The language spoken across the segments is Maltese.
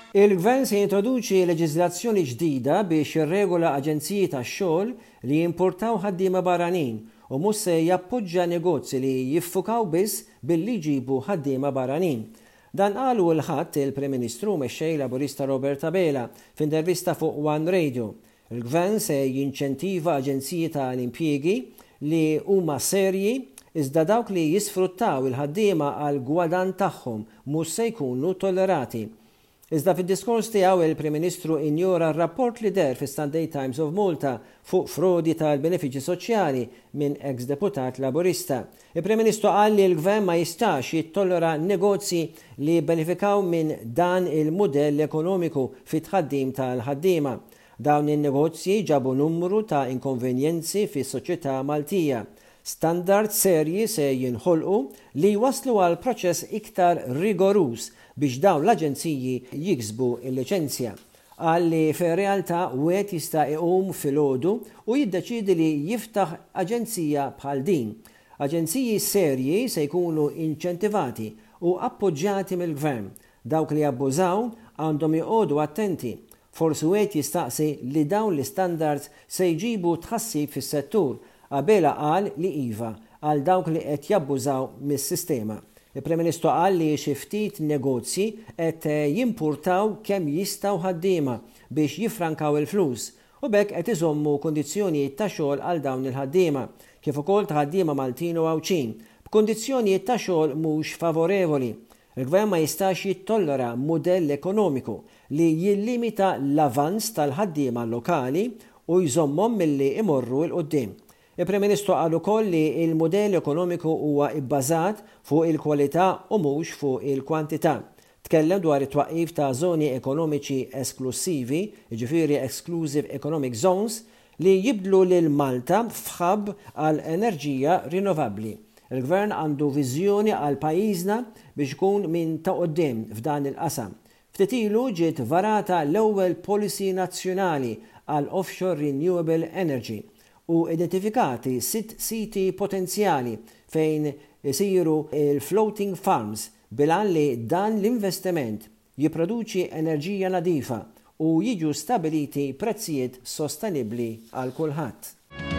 Il-Gvern se jintroduċi leġiżlazzjoni ġdida biex jirregola aġenziji tax-xogħol li jimpurtaw ħaddiema barranin u mhux se jappoġġja negozji li jiffukaw biss billi jġibu ħaddiema barranin. Dan qalu l-ħadd il-Prim Ministru mexxej Laburista Robert Abela f'intervista fuq One Radio. Il-Gvern se jinċentiva aġenziji tal-impjiegi li huma serji iżda dawk li jisfruttaw il-ħaddiema għal gwadan tagħhom mhux se jkunu tollerati. Iżda fid-diskors tiegħu il-Prim Ministru injora r-rapport li der fis-Sunday Times of Malta fuq frodi tal-benefiċċji soċjali minn ex-deputat Laburista. Il-Prim Ministru qal li l-Gvern ma jistax jittollera negozji li benefikaw minn dan il-mudell ekonomiku fit-tħaddim tal-ħaddiema. Dawn in-negozji ġabu numru ta' inkonvenjenzi fis-soċjetà Maltija. Standard serji se jinħolqu li waslu għal proċess iktar rigoruż biex dawn l-aġenziji jiksbu il-liċenzja. Għalli fir-realtà wieħed jista' iqum filgħodu u jiddeċiedi li jiftaħ aġenzija bħal din. Aġenziji serji se jkunu inċentivati u appoġġjati mill-Gvern. Dawk li abbużaw għandhom joqogħdu attenti. Forsi wieħed jistaqsi li dawn l-istandards se jġibu tħassib fis-settur. Abela qal li iva għal dawk li qed jabbużaw mis-sistema. Il-Prim Ministru qal li xi ftit negozji qed jimpurtaw kemm jistgħu ħaddiema biex jifrankaw il-flus u bekk qed iżommu kundizzjonijiet ta' xogħol għal dawn il-ħaddiema kif ukoll ta' ħaddiema Maltin u Għawċin b'kundizzjonijiet ta' xogħol mhux favorevoli. Il-Gvern ma jistax jittollera mudell ekonomiku li jillimita l-avanz tal-ħaddiema lokali u jżommhom milli imorru l qudiem. Il-Prim Ministru qal ukoll li il-mudell ekonomiku huwa bbażat fuq il-kwalità u mhux fuq il-kwantità. Tkellem dwar it-twaqqif ta' żoni ekonomiċi esklusivi, jiġifieri Exclusive Economic Zones, li jibdlu lil Malta f'ħabb għal enerġija rinnovabbli. Il-Gvern għandu viżjoni għal pajjiżna biex ikun minn ta' quddiem f'dan il-qasam. Ftit ilu ġiet varata l-ewwel policy nazzjonali għal offshore renewable energy u identifikati 6 siti potenzjali fejn isiru il-floating farms bilan li dan l-investiment jipproduċi enerġija nadifa u jiġu stabiliti prezzijiet sostenibbli għal kulħadd.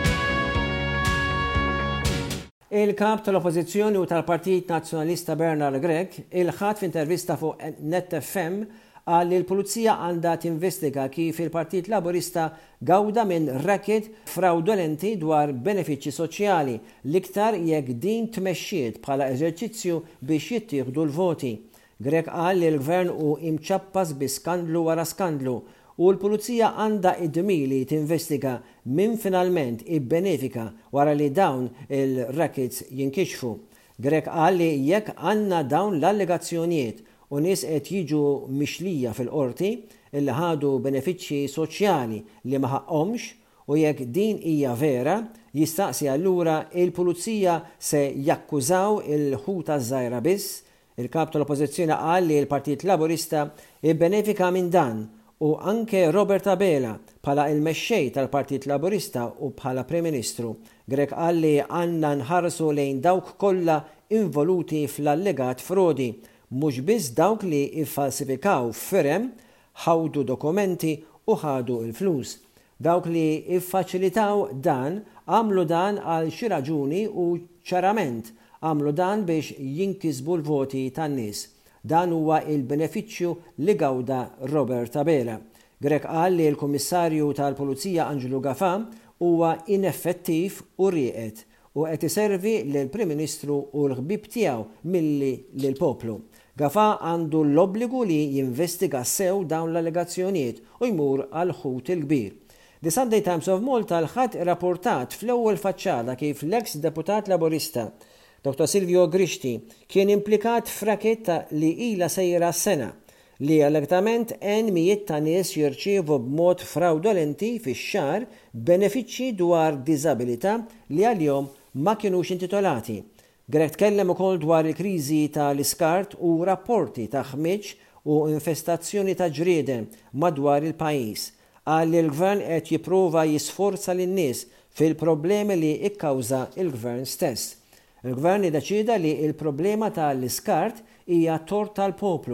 Il-kap tal-Oppożizzjoni u tal-Partit Nazzjonalista Bernard Grech il-ħadd f'intervista fuq Net FM qal li l-Pulizija għandha tinvestiga kif il-Partit Laburista gawda minn racket fraudolenti dwar benefiċċji soċjali l-iktar jekk din tmexxiet bħala eżerċizzju biex jittieħdu l-voti. Grech qal li l-Gvern hu imċappas bi skandlu wara skandlu u l-Pulizija għandha id-dmili tinvestiga min finalment ibbenefika wara li dawn il-rackets jinkixfu. Grech qal li jekk għandna dawn l-allegazzjonijiet u nies qed jiġu mixlija fil-qorti illi ħadu benefiċċji soċjali li ma ħaqhomx u jekk din hija vera, jistaqsi allura il-Pulizija se jakkużaw il-ħuta żgħira biss. Il-kap tal-Oppożizzjoni qal li l-Partit Laburista ibbenefika minn dan u anke Robert Abela bħala il-mexxej tal-Partit Laburista u bħala Prim Ministru. Grech qal li għandna nħarsu lejn dawk kollha involuti fl-allegat frodi mhux biss dawk li iffalsifikaw firem, ħawdu dokumenti u ħadu l-flus. Dawk li iffaċilitaw dan għamlu dan għal xi raġuni u ċarament għamlu dan biex jinkisbu l-voti tan-nies. Dan huwa il-benefiċċju li gawda Robert Abela. Grech qal li l-Kummissarju tal-Pulizija Angelo Gafà huwa ineffettiv u rieqed u qed iservi lill-Prim Ministru u l-ħbib tiegħu milli lill-poplu. Gafà għandu l-obbligu li jinvestiga sew dawn l-allegazzjonijiet u jmur għal ħut il-kbir. The Sunday Times of Malta l-ħadd irrapportat fl-ewwel faċċata kif l-ex deputat Laburista Dr. Silvio Grixti kien implikat f'raketta li ilha sejra s-sena li allegatament mijiet ta' nies jirċievu b'mod fraudolenti fix-xahar benefiċċji dwar diżabilità li għalihom ma kinux intitolati. Grech tkellem ukoll dwar il-kriżi tal-iskart u rapporti ta' ħmiġ u infestazzjoni ta' ġrieden madwar il-pajjiż. Qal li l-Gvern qed jipprova jisforza lin-nies fil-problemi li ikkawża il-Gvern stess. Il-Gvern iddeċida li il-problema tal-iskart hija tort tal-poplu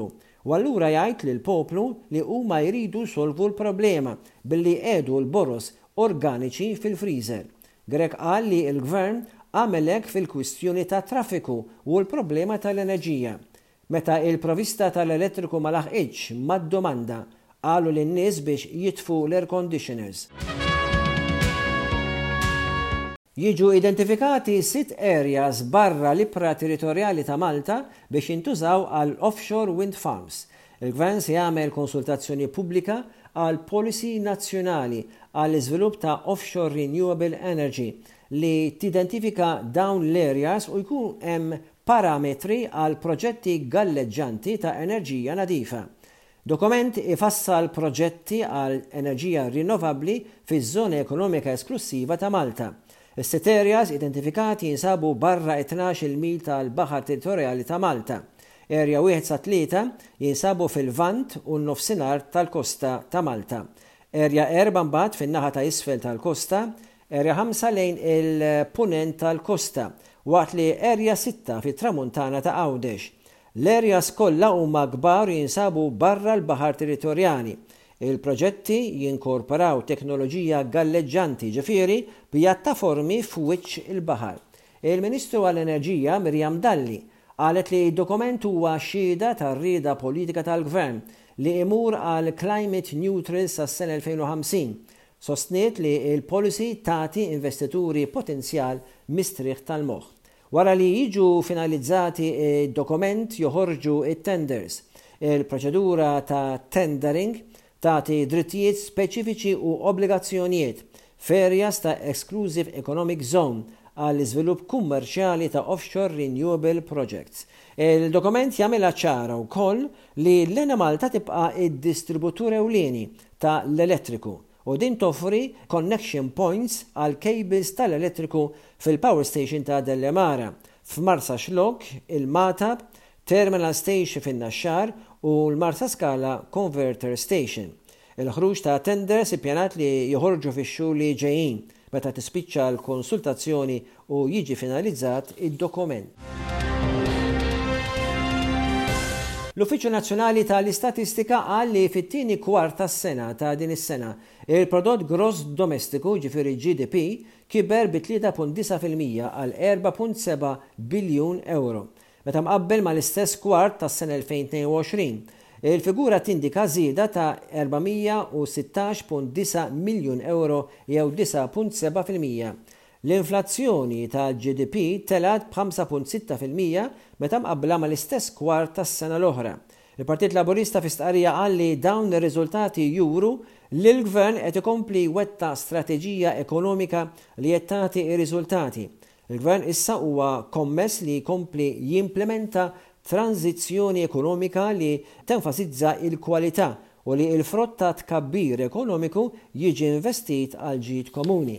u allura jgħid lill poplu li huma jridu solvu l-problema billi qiegħdu l-boros organiċi fil-freezer. Grech qal li l-gvern għamel hekk fil-kwistjoni ta' traffiku u l-problema tal-enerġija. Meta il-provista tal-elettriku ma laħqitx mad-domanda, qalu lin-nies biex jitfgħu l-air conditioners. Jiġu identifikati 6 areas barra l-ibra territorjali ta' Malta biex jintużaw għal offshore wind farms. Il-Gvern se jagħmel konsultazzjoni pubblika għal policy nazzjonali għall iżvilupp ta' offshore renewable energy li tidentifika dawn l-areas u jkun hemm parametri għal proġetti galleġġanti ta' enerġija nadifa. Dokument ifassal proġetti għal enerġija rinnovabbli fiż-żona ekonomika esklusiva ta' Malta. Is-6 areas identifikati jinsabu barra 12 mil tal-baħar territorjali ta' Malta. Area 1 sa 3 jinsabu fil-vant u n-nofsinhar tal-kosta ta' Malta. Area 4 mbagħad fin-naħa ta' isfel tal-kosta, Area 5 lejn il-punent tal-kosta, waqt li Area 6 fit-tramuntana ta' Għawdex. L-areas kollha huma kbar jinsabu barra l-baħar territorjali. Il-proġetti jinkorporaw teknoloġija galleġġanti ġifieri pjattaformi f'wiċċ il-baħar. Il-Ministru għall-Enerġija Mirjam Dalli qalet li d-dokument huwa xhieda tar-rieda politika tal-Gvern li imur għal climate neutral sas-sena 2050. Sostniet li il-policy tagħti investituri potenzjal mistrieħ tal-moħħ. Wara li jiġu finalizzati id-dokument joħorġu it-tenders. Il-proċedura ta' tendering tagħti drittijiet speċifiċi u obbligazzjonijiet f'areas ta' Exclusive Economic Zone għall iżvilupp kummerċjali ta' offshore renewable projects. Il-dokument jagħmilha ċara wkoll li l-Ena Malta tibqa' id-distributur ewlieni ta' l-elettriku u din toffri connection points għal cables tal-elettriku fil-power station ta' Dellemara, f'Marsa Xlok, il-Matab, Terminal Station fin-Naxxar u l-Marsa Skala Converter Station. Il-ħruġ ta' tenders ippjanat li joħorġu fix-xhur li ġejjin meta tispiċċa l-konsultazzjoni u jiġi finalizzat id-dokument. L-Uffiċċju Nazzjonali tal-Istatistika qal li fit-tieni kwart tas-sena ta' din is-sena il-prodott gross domestiku ġifieri GDP kiber bi 3.9% għal 4.7 biljun euro. Meta mqabbel mal-istess kwart tas-sena 2022, il-figura tindika żieda ta' 416.9 miljun euro jew 9.7%. L-inflazzjoni ta' GDP telat b'5.6% meta mqabbla mal-istess kwart tas-sena l-oħra. Il-Partit Laburista fi stqarrija qal li dawn ir-riżultati juru li l-Gvern qed ikompli wetta strateġija ekonomika li qed tagħti r-riżultati. Il-Gvern issa huwa kommess li jkompli jimplementa tranzizzjoni ekonomika li tenfasizza il-kwalità u li l-frott ta' tkabbir ekonomiku jiġi investit għal ġid komuni.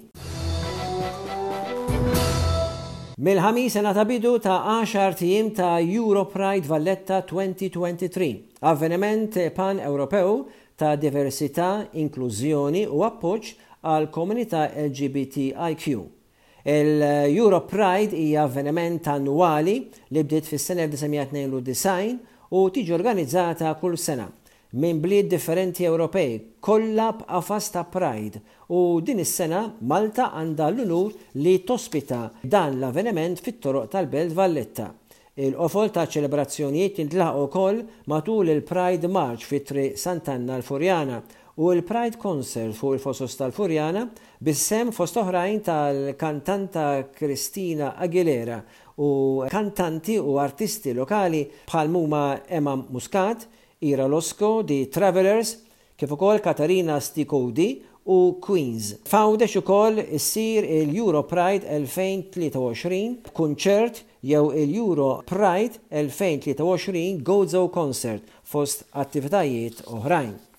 Mill-ħamis sena ta' bidu ta' 10 tiem ta' Europride Valletta 2023, avveniment pan-Ewropew ta' diversità, inklużjoni u appoġġ għal komunità LGBTIQ. Il-Europride hija avveniment annwali li bdiet fis-sena 1992 u tiġi organizzata kull sena minn bliet differenti Ewropej kollha b'qafas ta' Pride u din is-sena Malta għandha l-unur li tospita dan l-avveniment fit-toroq tal-Belt Valletta. Il-qofol ta' ċelebrazzjonijiet jintlaħqu wkoll matul il-Pride March fit-Triq Sant'Anna l-Furjana u l-Pride Concert fuq il-Fosos tal-Furjana bis-sem fost oħrajn tal-kantanta Cristina Aguilera u kantanti u artisti lokali bħal huma Emma Muscat, Ira Losco, The Travelers, kif ukoll Katarina Stikodi u Queens. F'Għawdex ukoll issir il-Europride 2023 kunċert jew il-Europride 2023 Gozo Concert fost attivitajiet oħrajn.